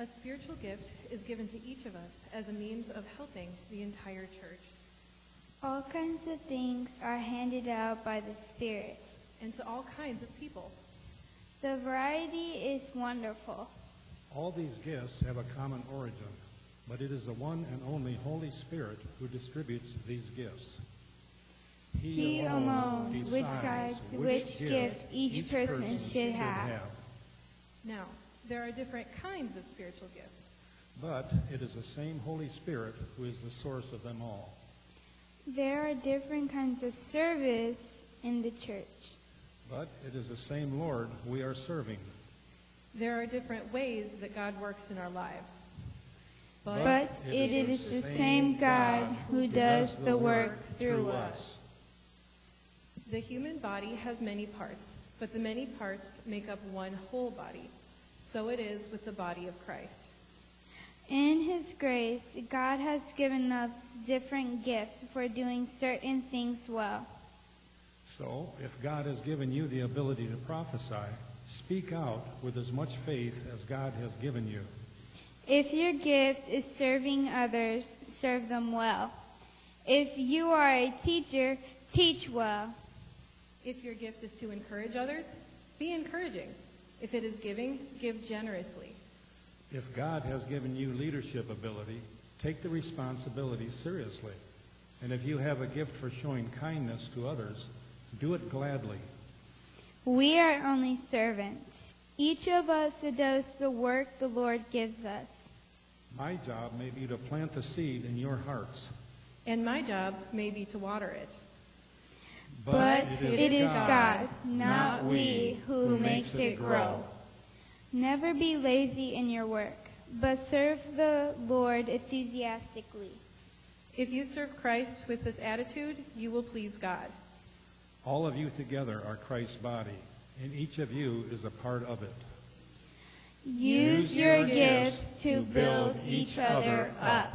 A spiritual gift is given to each of us as a means of helping the entire church. All kinds of things are handed out by the Spirit. And to all kinds of people. The variety is wonderful. All these gifts have a common origin, but it is the one and only Holy Spirit who distributes these gifts. He alone decides which gift each person should have. Now, there are different kinds of spiritual gifts. But it is the same Holy Spirit who is the source of them all. There are different kinds of service in the church. But it is the same Lord we are serving. There are different ways that God works in our lives. But it is the same God who does the work through us. The human body has many parts, but the many parts make up one whole body. So it is with the body of Christ. In His grace, God has given us different gifts for doing certain things well. So, if God has given you the ability to prophesy, speak out with as much faith as God has given you. If your gift is serving others, serve them well. If you are a teacher, teach well. If your gift is to encourage others, be encouraging. If it is giving, give generously. If God has given you leadership ability, take the responsibility seriously. And if you have a gift for showing kindness to others, do it gladly. We are only servants. Each of us does the work the Lord gives us. My job may be to plant the seed in your hearts. And my job may be to water it. But it is God, not we, who makes it grow. Never be lazy in your work, but serve the Lord enthusiastically. If you serve Christ with this attitude, you will please God. All of you together are Christ's body, and each of you is a part of it. Use your gifts to build each other up.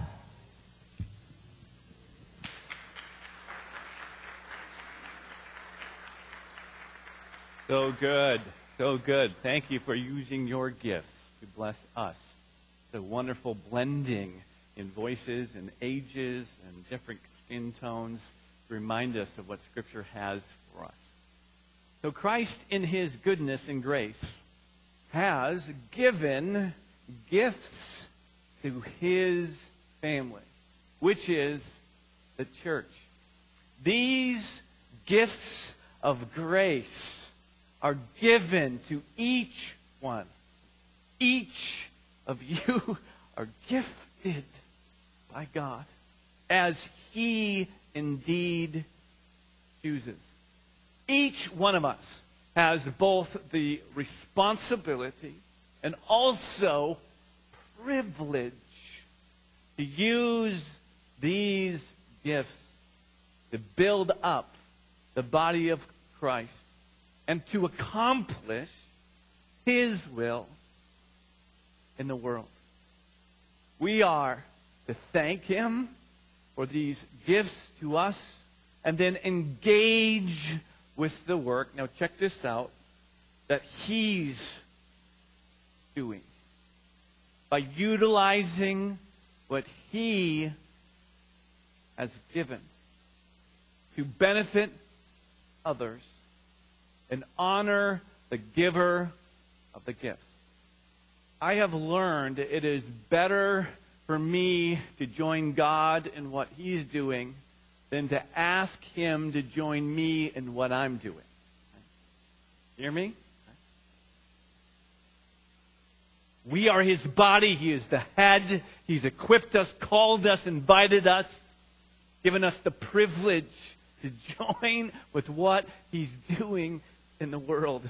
So good. So good. Thank you for using your gifts to bless us. The wonderful blending in voices and ages and different skin tones to remind us of what Scripture has for us. So Christ, in His goodness and grace, has given gifts to His family, which is the church. These gifts of grace are given to each one. Each of you are gifted by God as He indeed chooses. Each one of us has both the responsibility and also privilege to use these gifts to build up the body of Christ and to accomplish His will in the world. We are to thank Him for these gifts to us and then engage with the work. Now check this out, that He's doing. By utilizing what He has given to benefit others and honor the giver of the gifts. I have learned it is better for me to join God in what He's doing than to ask Him to join me in what I'm doing. Hear me? We are His body. He is the head. He's equipped us, called us, invited us, given us the privilege to join with what He's doing in the world.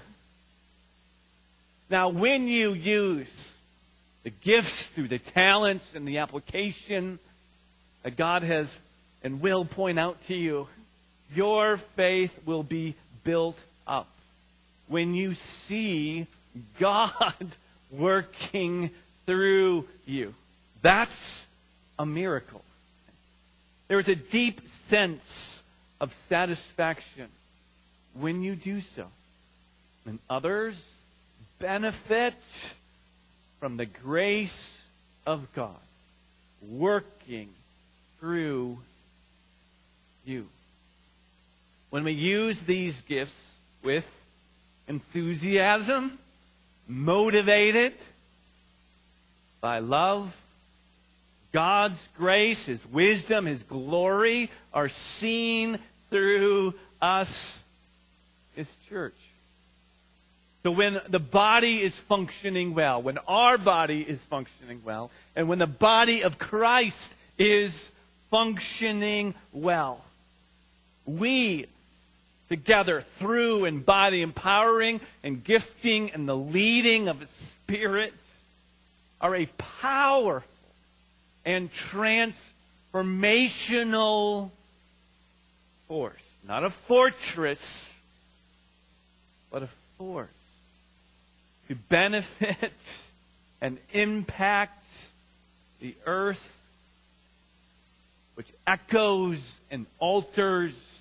Now, when you use the gifts through the talents and the application that God has and will point out to you, your faith will be built up. When you see God working through you, that's a miracle. There is a deep sense of satisfaction when you do so. When others benefit from the grace of God working through you. When we use these gifts with enthusiasm, motivated by love, God's grace, His wisdom, His glory are seen through us, His church. So when the body is functioning well, when our body is functioning well, and when the body of Christ is functioning well, we together, through and by the empowering and gifting and the leading of His Spirit, are a powerful and transformational force. Not a fortress, but a force to benefit and impact the earth, which echoes and alters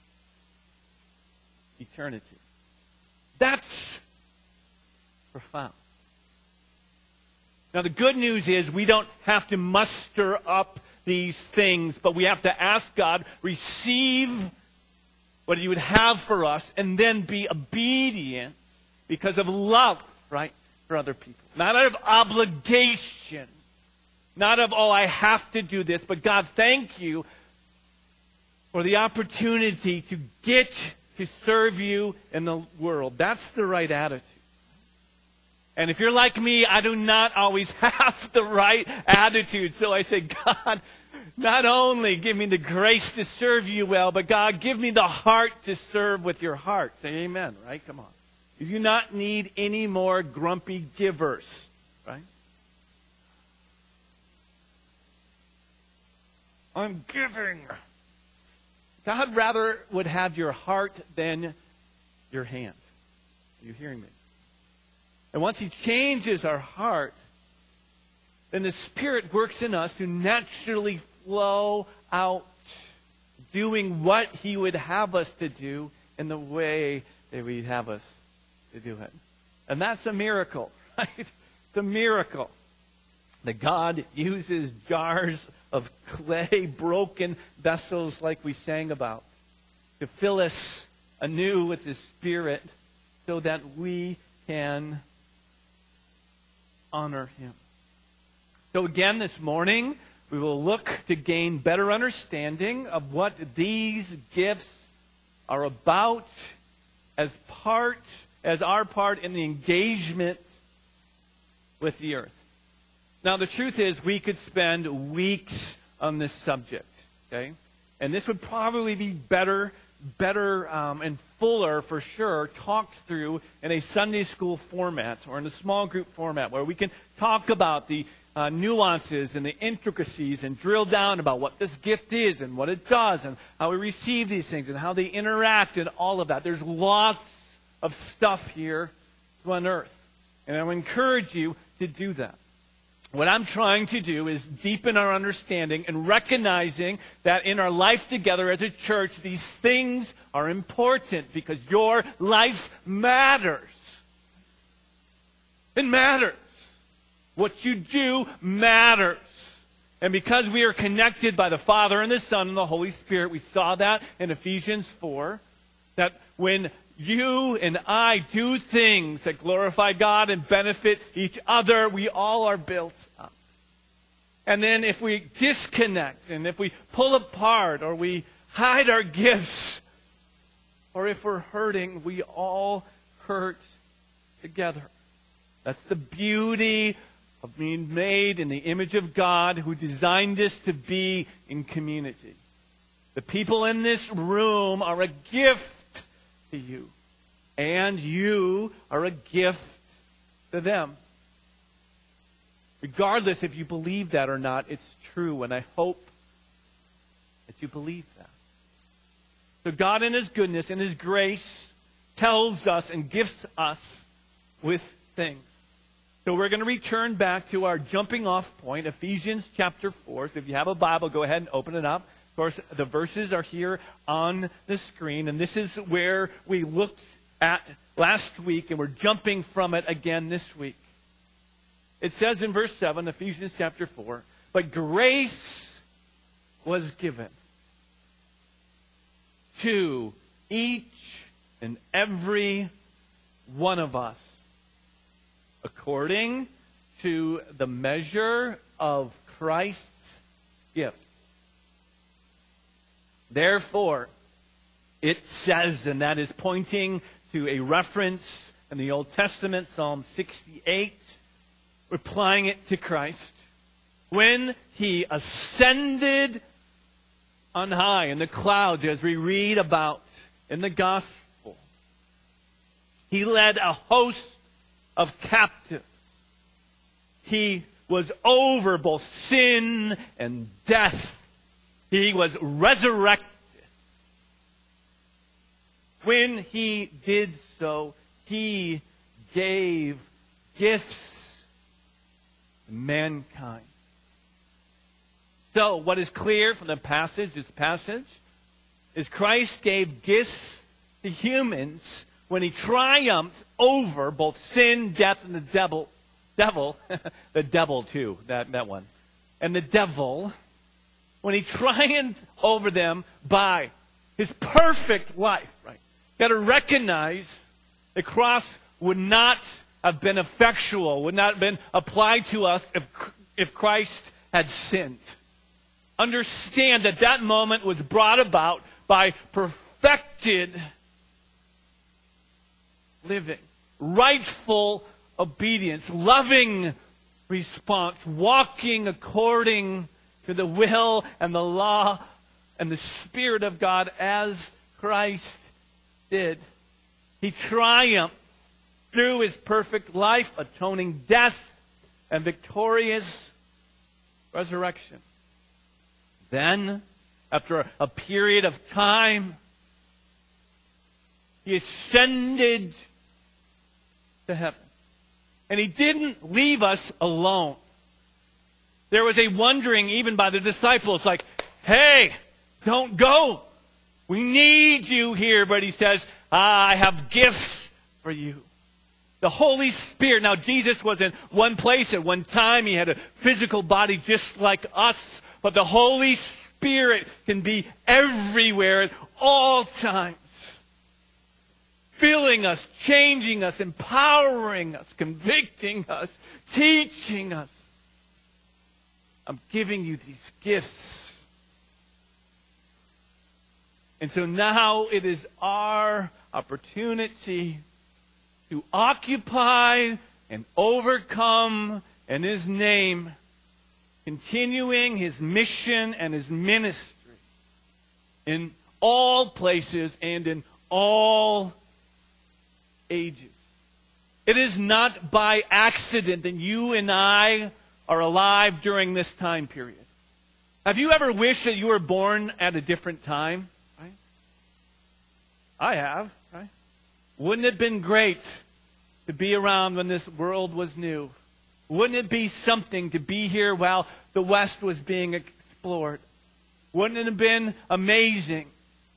eternity. That's profound. Now, the good news is we don't have to muster up these things, but we have to ask God, receive what He would have for us, and then be obedient because of love, right, for other people. Not out of obligation, not of, oh, I have to do this, but God, thank you for the opportunity to get to serve you in the world. That's the right attitude. And if you're like me, I do not always have the right attitude. So I say, God, not only give me the grace to serve you well, but God, give me the heart to serve with your heart. Say amen, right? Come on. You do not need any more grumpy givers, right? I'm giving. God rather would have your heart than your hand. Are you hearing me? And once He changes our heart, then the Spirit works in us to naturally flow out, doing what He would have us to do in the way that He'd have us to do it. And that's a miracle, right? It's a miracle that God uses jars of clay, broken vessels like we sang about, to fill us anew with His Spirit so that we can honor Him. So again, this morning, we will look to gain better understanding of what these gifts are about as our part in the engagement with the earth. Now, the truth is, we could spend weeks on this subject, okay? And this would probably be better and fuller, for sure, talked through in a Sunday school format or in a small group format where we can talk about the nuances and the intricacies and drill down about what this gift is and what it does and how we receive these things and how they interact and all of that. There's lots of stuff here to unearth. And I would encourage you to do that. What I'm trying to do is deepen our understanding and recognizing that in our life together as a church, these things are important because your life matters. It matters. What you do matters. And because we are connected by the Father and the Son and the Holy Spirit, we saw that in Ephesians 4, that when you and I do things that glorify God and benefit each other, we all are built up. And then if we disconnect and if we pull apart or we hide our gifts, or if we're hurting, we all hurt together. That's the beauty of being made in the image of God, who designed us to be in community. The people in this room are a gift to you, and you are a gift to them. Regardless if you believe that or not, it's true, and I hope that you believe that. So God in His goodness and His grace tells us and gifts us with things. So we're going to return back to our jumping off point, Ephesians chapter 4. So if you have a Bible, go ahead and open it up. Of course, the verses are here on the screen, and this is where we looked at last week, and we're jumping from it again this week. It says in verse 7, Ephesians chapter 4, but grace was given to each and every one of us according to the measure of Christ's gift. Therefore, it says, and that is pointing to a reference in the Old Testament, Psalm 68, we're applying it to Christ. When he ascended on high in the clouds, as we read about in the gospel, he led a host of captives. He was over both sin and death. He was resurrected. When he did so, he gave gifts to mankind. So, what is clear from this passage, is Christ gave gifts to humans when he triumphed over both sin, death, and the devil, the devil too, that one, and the devil, when he triumphed over them by his perfect life, right? Got to recognize the cross would not have been effectual, would not have been applied to us if Christ had sinned. Understand that moment was brought about by perfected living, rightful obedience, loving response, walking according to the will and the law and the Spirit of God as Christ did. He triumphed through his perfect life, atoning death and victorious resurrection. Then, after a period of time, he ascended to heaven. And he didn't leave us alone. There was a wondering even by the disciples, like, hey, don't go. We need you here. But he says, I have gifts for you. The Holy Spirit. Now, Jesus was in one place at one time. He had a physical body just like us. But the Holy Spirit can be everywhere at all times. Filling us, changing us, empowering us, convicting us, teaching us. I'm giving you these gifts. And so now it is our opportunity to occupy and overcome in his name, continuing his mission and his ministry in all places and in all ages. It is not by accident that you and I are alive during this time period. Have you ever wished that you were born at a different time? Right? I have. Right? Wouldn't it have been great to be around when this world was new? Wouldn't it be something to be here while the West was being explored? Wouldn't it have been amazing?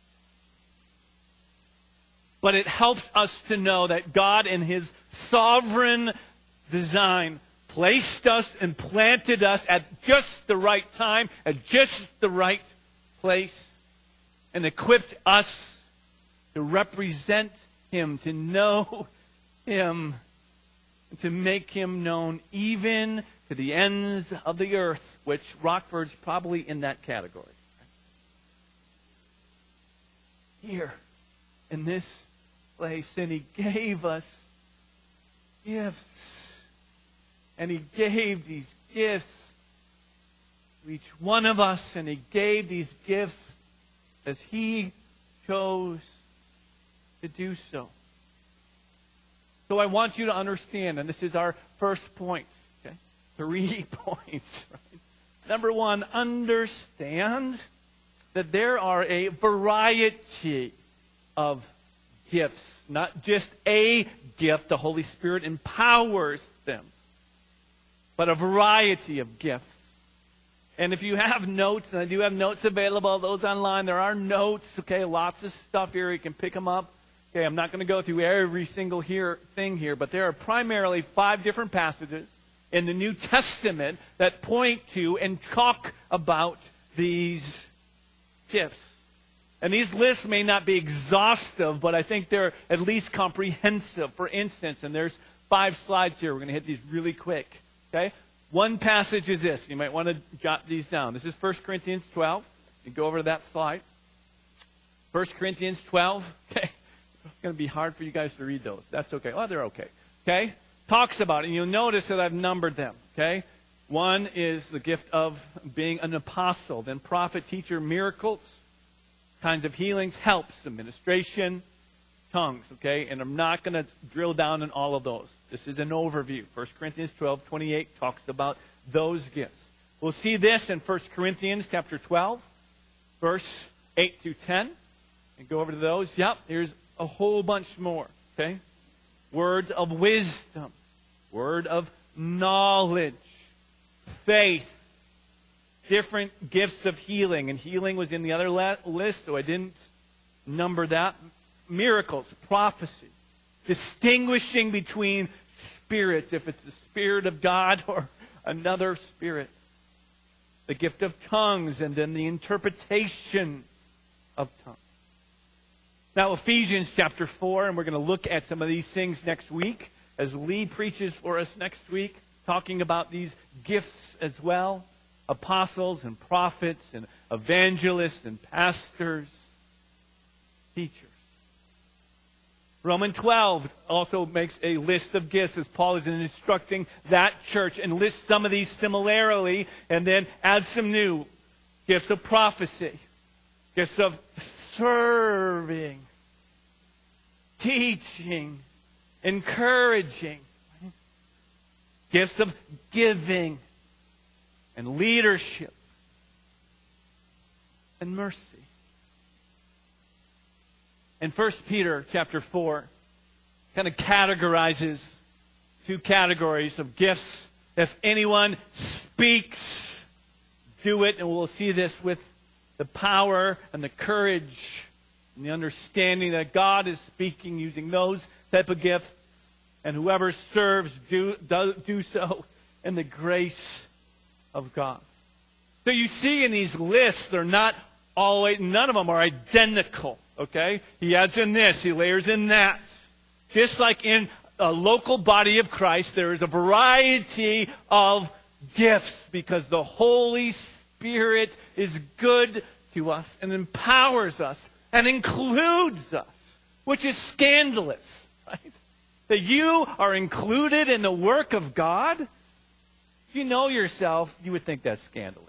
But it helps us to know that God in his sovereign design placed us and planted us at just the right time, at just the right place, and equipped us to represent him, to know him, to make him known even to the ends of the earth, which Rockford's probably in that category. Here, in this place, and he gave us gifts. And he gave these gifts to each one of us, and he gave these gifts as he chose to do so. So I want you to understand, and this is our first point, okay? 3 points. Right? Number 1, understand that there are a variety of gifts. Not just a gift, the Holy Spirit empowers them, but a variety of gifts. And if you have notes, and I do have notes available, those online, there are notes, okay, lots of stuff here, you can pick them up. Okay, I'm not going to go through every single thing here, but there are primarily 5 different passages in the New Testament that point to and talk about these gifts. And these lists may not be exhaustive, but I think they're at least comprehensive. For instance, and there's 5 slides here. We're going to hit these really quick. Okay? One passage is this. You might want to jot these down. This is 1 Corinthians 12. You go over to that slide. 1 Corinthians 12. Okay? It's going to be hard for you guys to read those. That's okay. Oh, they're okay. Okay? Talks about it. And you'll notice that I've numbered them. Okay? One is the gift of being an apostle, then prophet, teacher, miracles, kinds of healings, helps, administration, tongues, okay? And I'm not going to drill down in all of those. This is an overview. 1 Corinthians 12:28 talks about those gifts. We'll see this in 1 Corinthians chapter 12, verse 8 through 10. And go over to those. Yep, here's a whole bunch more, okay? Word of wisdom, word of knowledge, faith, different gifts of healing. And healing was in the other list, so I didn't number that. Miracles, prophecy, distinguishing between spirits, if it's the Spirit of God or another spirit. The gift of tongues, and then the interpretation of tongues. Now, Ephesians chapter 4, and we're going to look at some of these things next week as Lee preaches for us next week, talking about these gifts as well. Apostles and prophets and evangelists and pastors, teachers. Romans 12 also makes a list of gifts as Paul is instructing that church and lists some of these similarly and then adds some new gifts of prophecy, gifts of serving, teaching, encouraging, gifts of giving and leadership and mercy. And 1 Peter chapter 4 kind of categorizes 2 categories of gifts. If anyone speaks, do it. And we'll see this with the power and the courage and the understanding that God is speaking using those type of gifts. And whoever serves, do so in the grace of God. So you see in these lists, they're not always, none of them are identical. Okay? He adds in this, he layers in that. Just like in a local body of Christ, there is a variety of gifts because the Holy Spirit is good to us and empowers us and includes us, which is scandalous, right? That you are included in the work of God. If you know yourself, you would think that's scandalous.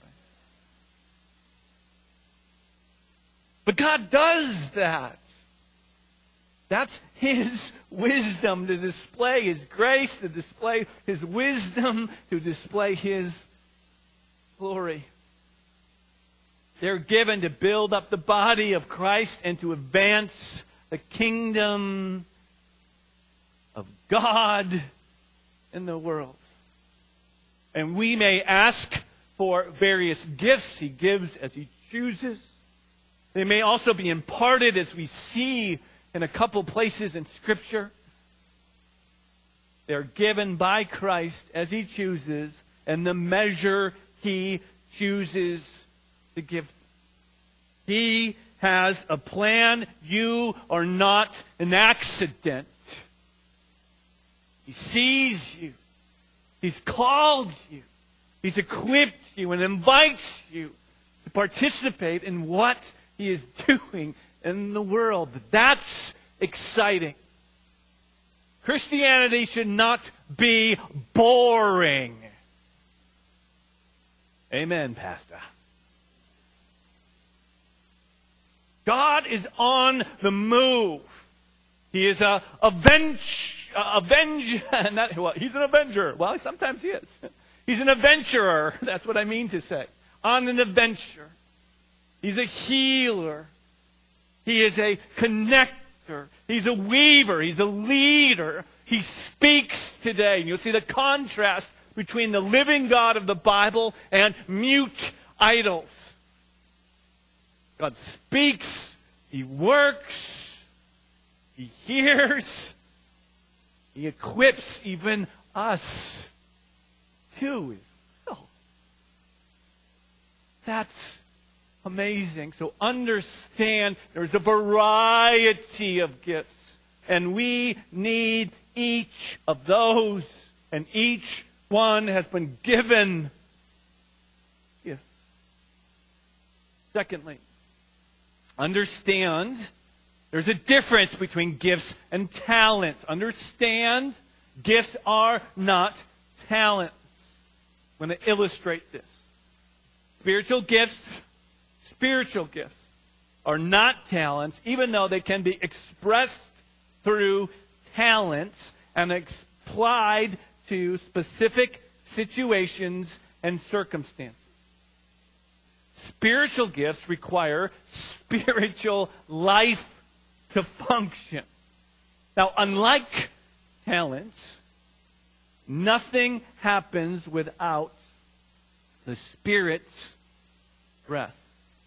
But God does that. That's His wisdom to display His grace, to display His wisdom, to display His glory. They're given to build up the body of Christ and to advance the kingdom of God in the world. And we may ask for various gifts. He gives as He chooses. They may also be imparted as we see in a couple places in Scripture. They're given by Christ as He chooses and the measure He chooses to give. He has a plan. You are not an accident. He sees you. He's called you. He's equipped you and invites you to participate in what He is doing in the world. That's exciting. Christianity should not be boring. Amen, Pastor. God is on the move. He is he's an avenger. Well, sometimes he is. He's an adventurer. That's what I mean to say. On an adventure. He's a healer. He is a connector. He's a weaver. He's a leader. He speaks today. And you'll see the contrast between the living God of the Bible and mute idols. God speaks. He works. He hears. He equips even us too is will. That's amazing. So understand there's a variety of gifts, and we need each of those, and each one has been given gifts. Secondly, understand there's a difference between gifts and talents. Understand, gifts are not talents. I'm going to illustrate this. Spiritual gifts are not talents, even though they can be expressed through talents and applied to specific situations and circumstances. Spiritual gifts require spiritual life to function. Now, unlike talents, nothing happens without the Spirit's breath.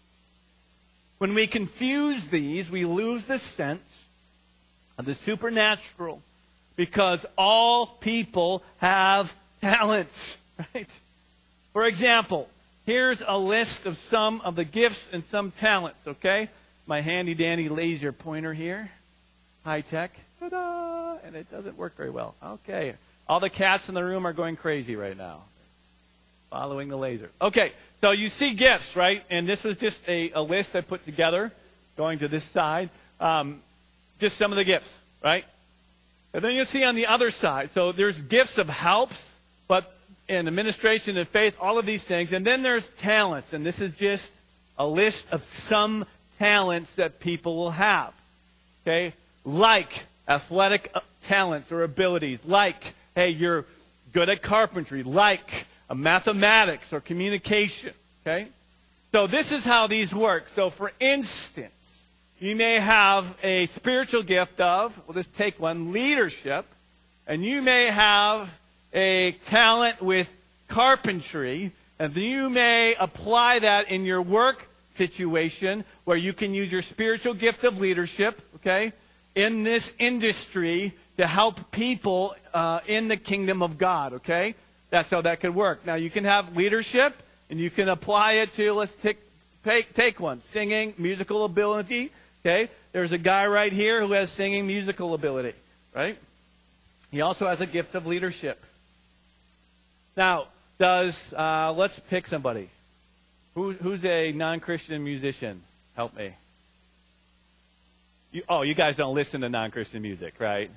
When we confuse these, we lose the sense of the supernatural, because all people have talents, right? For example, here's a list of some of the gifts and some talents, okay? My handy-dandy laser pointer here. High-tech. Ta-da! And it doesn't work very well. Okay. All the cats in the room are going crazy right now, following the laser. Okay, so you see gifts, right? And this was just a list I put together, going to this side. Just some of the gifts, right? And then you see on the other side, so there's gifts of helps, but in administration and faith, all of these things. And then there's talents, and this is just a list of some talents that people will have, okay? Like athletic talents or abilities, like, hey, you're good at carpentry, like mathematics or communication, okay? So this is how these work. So for instance, you may have a spiritual gift of, we'll just take one, leadership, and you may have a talent with carpentry, and you may apply that in your work situation where you can use your spiritual gift of leadership, okay, in this industry to help people in the kingdom of God, okay? That's how that could work. Now, you can have leadership, and you can apply it to, let's take one, singing, musical ability, okay? There's a guy right here who has singing musical ability, right? He also has a gift of leadership. Now, let's pick somebody. Who's a non-Christian musician? Help me. You guys don't listen to non-Christian music, right?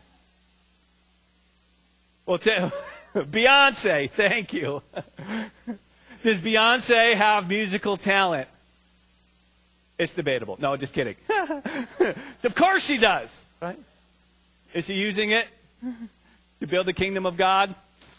Well, Beyonce, thank you. Does Beyonce have musical talent? It's debatable. No, just kidding. Of course she does, right? Is she using it to build the kingdom of God?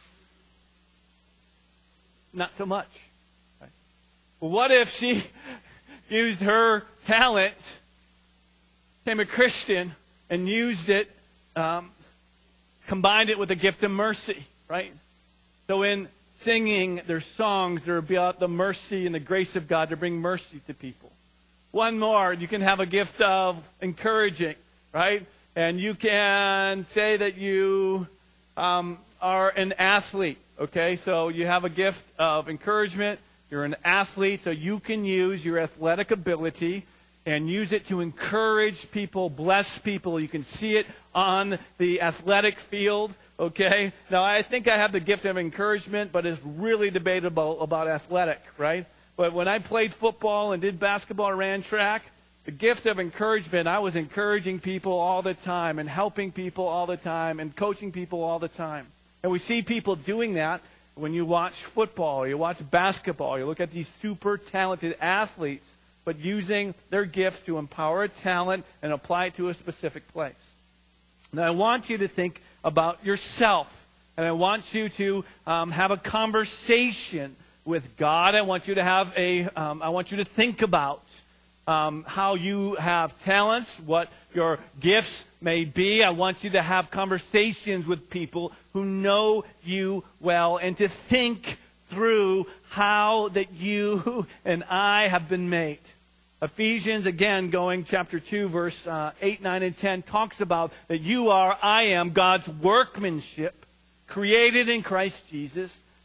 Not so much. Right? Well, what if she used her talent, became a Christian, and used it, combined it with the gift of mercy, right? So in singing their songs, they're about the mercy and the grace of God to bring mercy to people. One more, you can have a gift of encouraging, right? And you can say that you are an athlete, okay? So you have a gift of encouragement. You're an athlete, so you can use your athletic ability and use it to encourage people, bless people. You can see it on the athletic field, okay? Now, I think I have the gift of encouragement, but it's really debatable about athletic, right? But when I played football and did basketball, ran track, the gift of encouragement, I was encouraging people all the time and helping people all the time and coaching people all the time. And we see people doing that when you watch football or you watch basketball. You look at these super talented athletes, but using their gift to empower a talent and apply it to a specific place. Now, I want you to think about yourself, and I want you to have a conversation with God. I want you to have I want you to think about how you have talents, what your gifts may be. I want you to have conversations with people who know you well and to think through how that you and I have been made. Ephesians, again, going chapter 2, verse 8, 9, and 10, talks about that I am God's workmanship, created in Christ Jesus,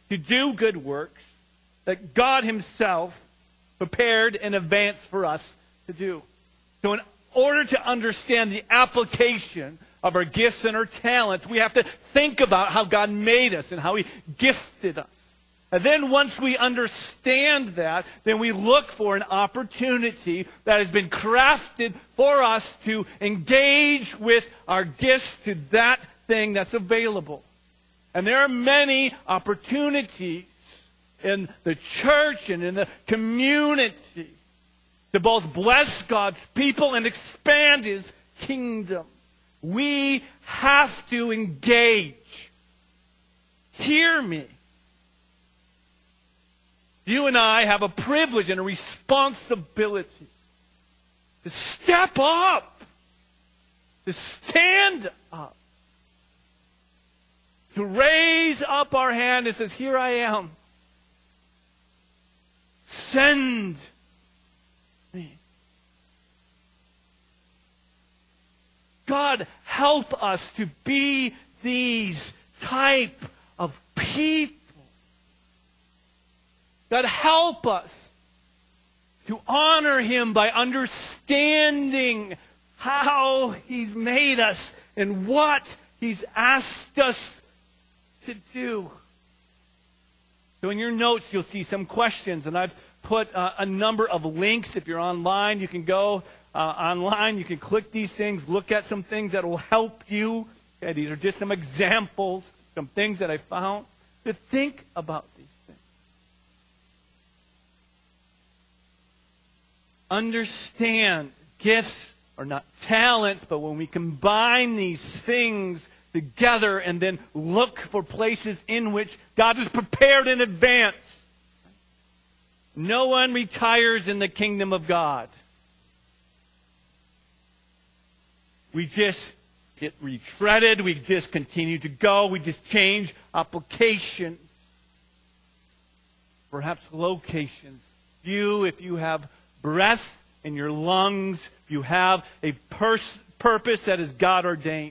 to do good works that God himself prepared in advance for us to do. So in order to understand the application of our gifts and our talents, we have to think about how God made us and how he gifted us. And then once we understand that, then we look for an opportunity that has been crafted for us to engage with our gifts to that thing that's available. And there are many opportunities in the church and in the community to both bless God's people and expand his kingdom. We have to engage. Hear me. You and I have a privilege and a responsibility to step up, to stand up, to raise up our hand and says, here I am. Send me. God, help us to be these type of people. God, help us to honor him by understanding how he's made us and what he's asked us to do. So in your notes, you'll see some questions, and I've put a number of links. If you're online, you can go online. You can click these things, look at some things that will help you. Okay, these are just some examples, some things that I found to think about these things. Understand, gifts are not talents, but when we combine these things together and then look for places in which God is prepared in advance. No one retires in the kingdom of God. We just get retreaded. We just continue to go. We just change applications. Perhaps locations. If you have breath in your lungs, you have a purpose that is God ordained.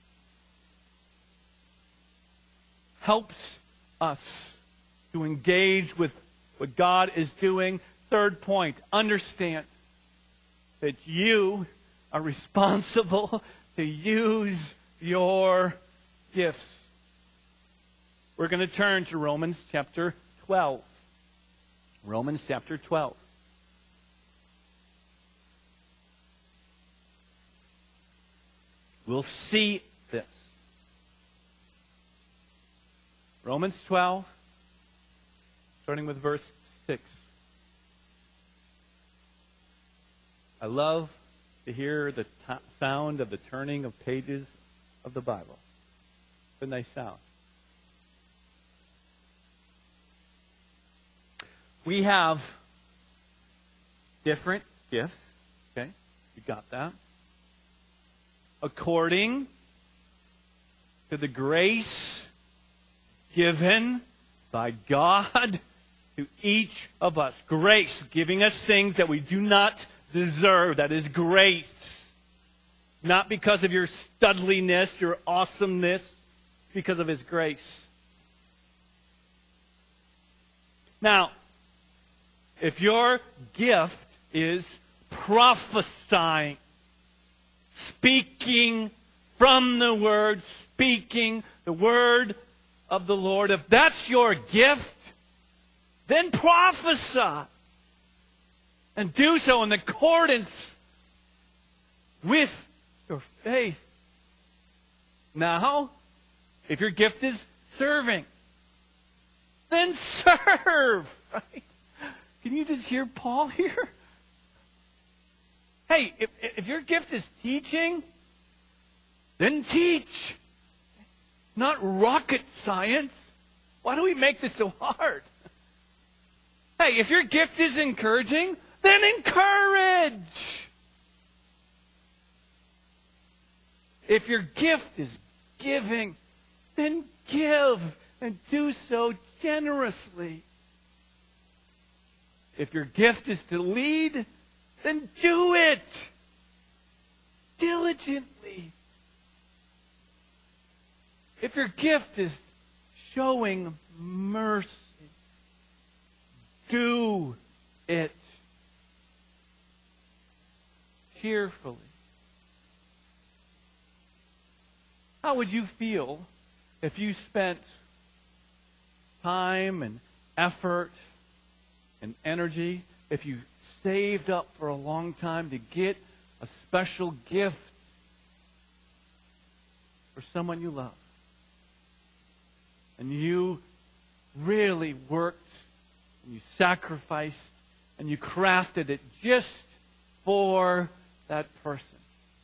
Helps us to engage with what God is doing. Third point, understand that you are responsible to use your gifts. We're going to turn to Romans chapter 12. Romans chapter 12. We'll see this. Romans 12, starting with verse 6. I love to hear the sound of the turning of pages of the Bible. It's a nice sound. We have different gifts. Okay, you got that? According to the grace given by God to each of us. Grace, giving us things that we do not deserve. That is grace. Not because of your studliness, your awesomeness, because of his grace. Now, if your gift is prophesying, speaking from the Word, speaking the Word of the Lord, if that's your gift, then prophesy. And do so in accordance with your faith. Now, if your gift is serving, then serve. Right? Can you just hear Paul here? Hey, if your gift is teaching, then teach. Not rocket science. Why do we make this so hard? Hey, if your gift is encouraging, then encourage. If your gift is giving, then give, and do so generously. If your gift is to lead, then do it diligently. If your gift is showing mercy. Do it cheerfully. How would you feel if you spent time and effort and energy, if you saved up for a long time to get a special gift for someone you love? And you really worked, and you sacrificed, and you crafted it just for that person.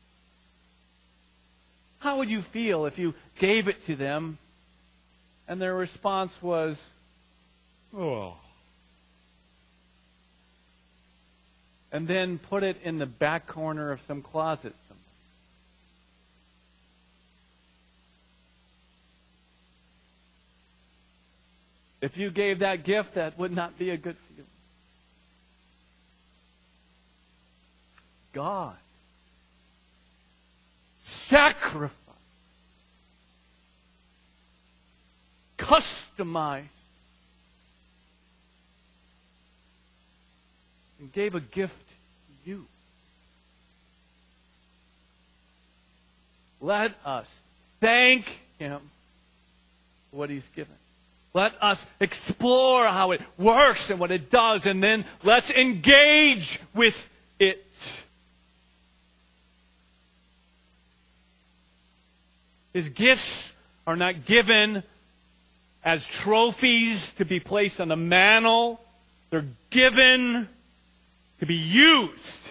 How would you feel if you gave it to them and their response was, oh, and then put it in the back corner of some closet somewhere? If you gave that gift, that would not be a good feeling. God sacrificed, customized, and gave a gift to you. Let us thank Him for what He's given. Let us explore how it works and what it does, and then let's engage with it. His gifts are not given as trophies to be placed on a mantle. They're given to be used.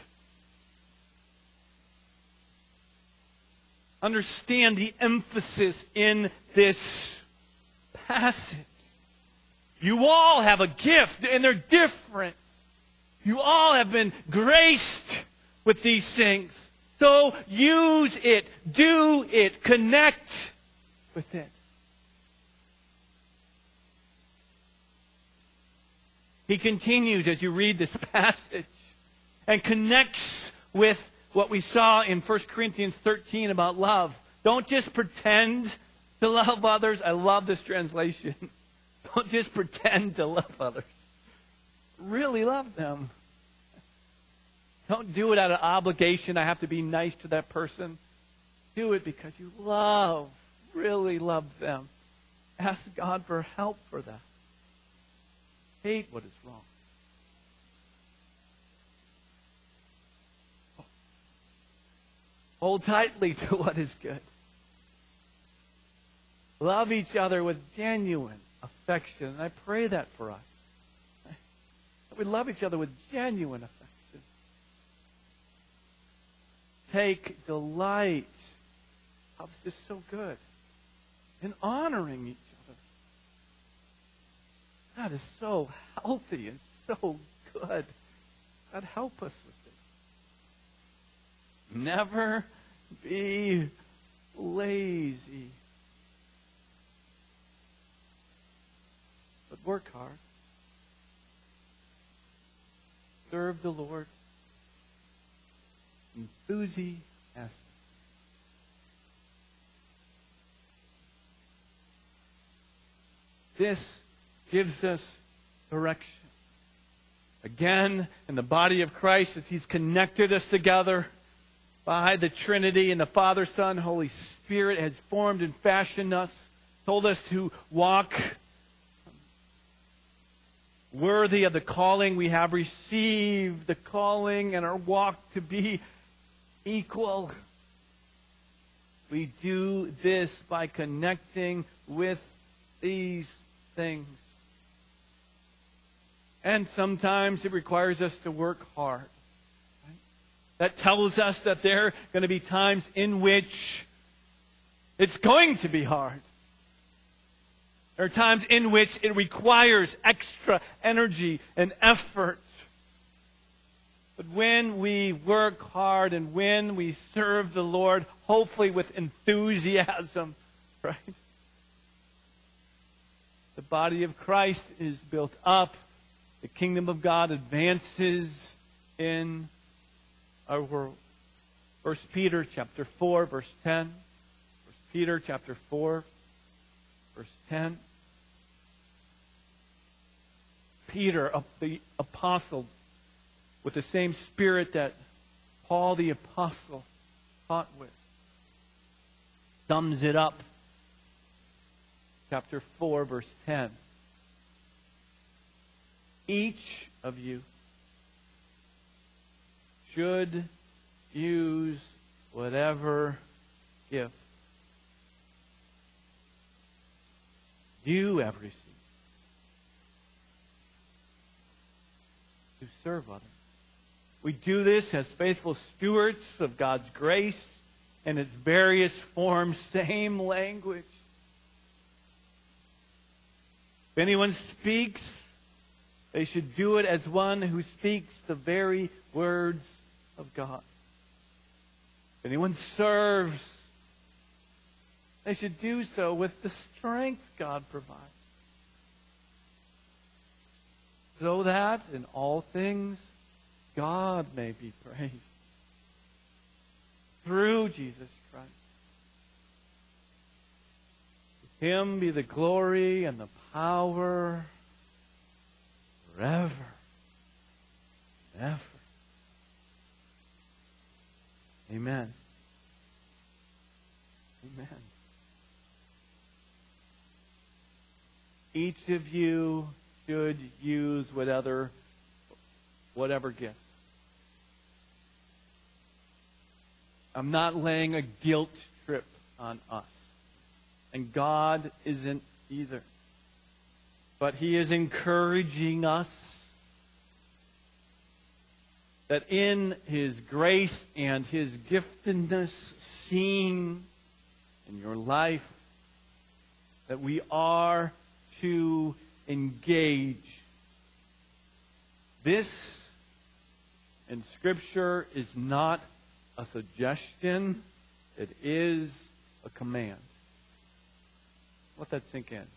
Understand the emphasis in this passage. You all have a gift, and they're different. You all have been graced with these things. So use it, do it, connect with it. He continues as you read this passage and connects with what we saw in 1 Corinthians 13 about love. Don't just pretend to love others. I love this translation. Don't just pretend to love others. Really love them. Don't do it out of obligation. I have to be nice to that person. Do it because you really love them. Ask God for help for that. Hate what is wrong. Hold tightly to what is good. Love each other with genuine affection. And I pray that for us. That we love each other with genuine affection. Take delight. Oh, this is so good. In honoring each other. That is so healthy and so good. God, help us with this. Never be lazy. But work hard. Serve the Lord. Enthusiastic. This gives us direction. Again, in the body of Christ, as He's connected us together by the Trinity and the Father, Son, Holy Spirit, has formed and fashioned us, told us to walk worthy of the calling we have received, the calling and our walk to be equal. We do this by connecting with these things. And sometimes it requires us to work hard. Right? That tells us that there are going to be times in which it's going to be hard. There are times in which it requires extra energy and effort. But when we work hard and when we serve the Lord, hopefully with enthusiasm, right? The body of Christ is built up. The kingdom of God advances in our world. 1 Peter chapter 4, verse 10. 1 Peter chapter 4, verse 10. Peter, the apostle, with the same spirit that Paul the apostle taught with, sums it up. Chapter 4, verse 10. Each of you should use whatever gift you have received to serve others. We do this as faithful stewards of God's grace in its various forms, same language. If anyone speaks, they should do it as one who speaks the very words of God. If anyone serves, they should do so with the strength God provides, so that in all things God may be praised through Jesus Christ. To Him be the glory and the power forever and ever. Amen. Amen. Each of you should use whatever gift. I'm not laying a guilt trip on us. And God isn't either. But He is encouraging us that in His grace and His giftedness seen in your life, that we are to engage. This in Scripture is not a suggestion. It is a command. Let that sink in.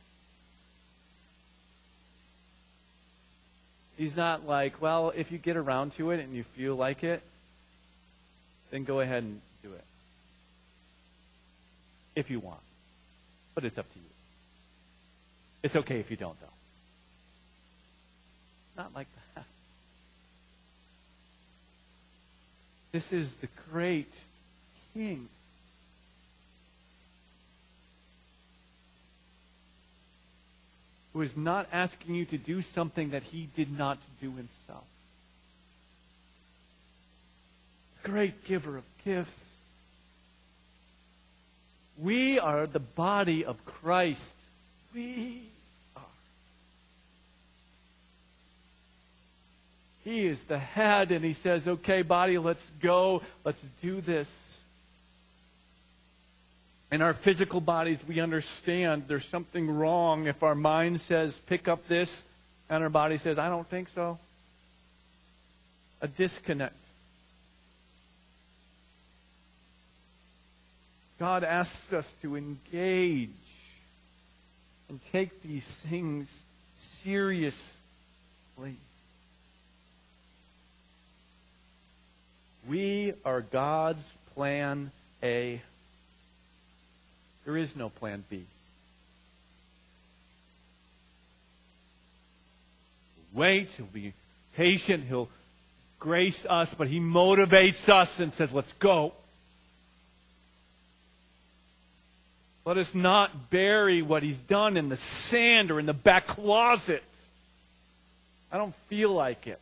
He's not like, well, if you get around to it and you feel like it, then go ahead and do it. If you want. But it's up to you. It's okay if you don't, though. Not like that. This is the great King. Who is not asking you to do something that He did not do Himself. Great giver of gifts. We are the body of Christ. We are. He is the head, and He says, okay, body, let's go. Let's do this. In our physical bodies, we understand there's something wrong if our mind says, pick up this, and our body says, I don't think so. A disconnect. God asks us to engage and take these things seriously. We are God's plan A. There is no plan B. Wait, He'll be patient, He'll grace us, but He motivates us and says, let's go. Let us not bury what He's done in the sand or in the back closet. I don't feel like it.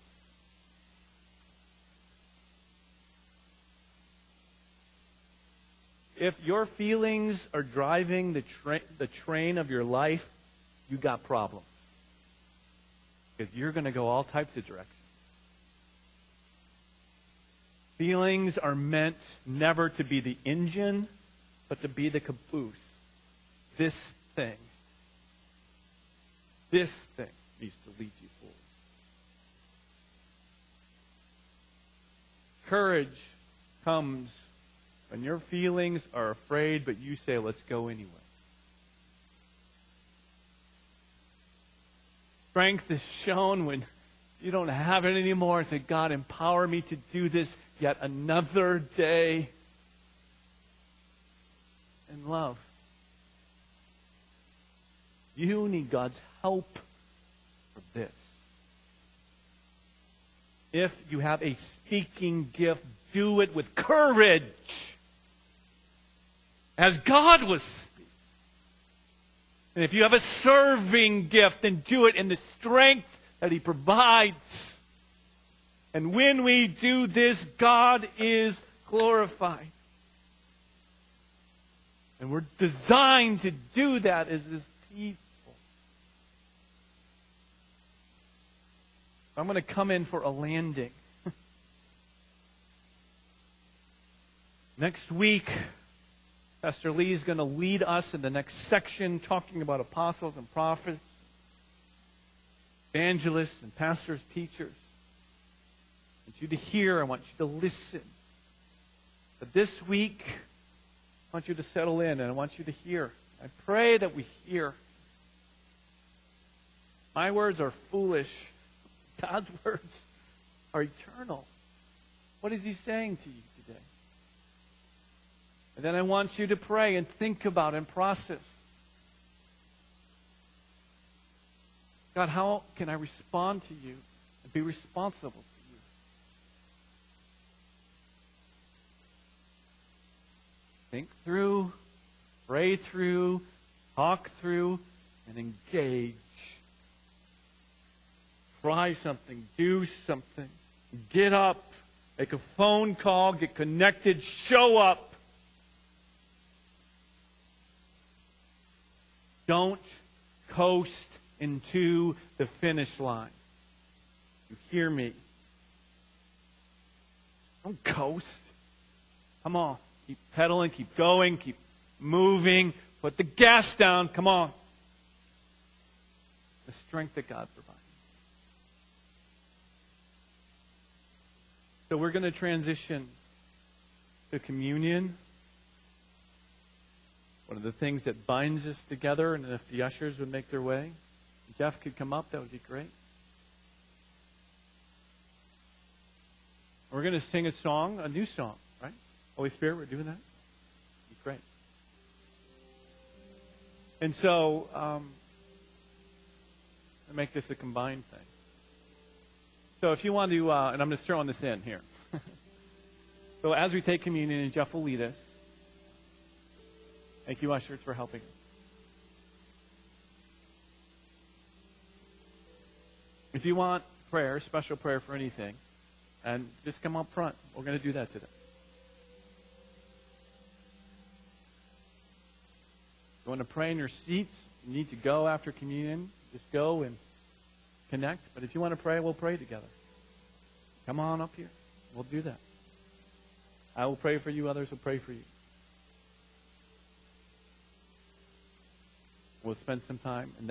If your feelings are driving the train of your life, you got problems. Because you're going to go all types of directions. Feelings are meant never to be the engine, but to be the caboose. This thing needs to lead you forward. Courage comes when your feelings are afraid, but you say, let's go anyway. Strength is shown when you don't have it anymore. Say, God, empower me to do this yet another day in love. You need God's help for this. If you have a speaking gift, do it with courage, as God was speaking. And if you have a serving gift, then do it in the strength that He provides. And when we do this, God is glorified. And we're designed to do that as His people. I'm going to come in for a landing. Next week, Pastor Lee is going to lead us in the next section talking about apostles and prophets, evangelists and pastors, teachers. I want you to hear. I want you to listen. But this week, I want you to settle in and I want you to hear. I pray that we hear. My words are foolish. God's words are eternal. What is He saying to you today? And then I want you to pray and think about and process. God, how can I respond to you and be responsible to you? Think through, pray through, talk through, and engage. Try something, do something, get up, make a phone call, get connected, show up. Don't coast into the finish line. You hear me? Don't coast. Come on. Keep pedaling, keep going, keep moving. Put the gas down. Come on. The strength that God provides. So we're going to transition to communion. One of the things that binds us together, and if the ushers would make their way, Jeff could come up, that would be great. We're going to sing a song, a new song, right? Holy Spirit, we're doing that? Be great. And so, I'll make this a combined thing. So if you want to, and I'm just throwing this in here. So as we take communion, and Jeff will lead us. Thank you, ushers, for helping us. If you want prayer, special prayer for anything, and just come up front. We're going to do that today. If you want to pray in your seats, you need to go after communion, just go and connect. But if you want to pray, we'll pray together. Come on up here. We'll do that. I will pray for you. Others will pray for you. We'll spend some time.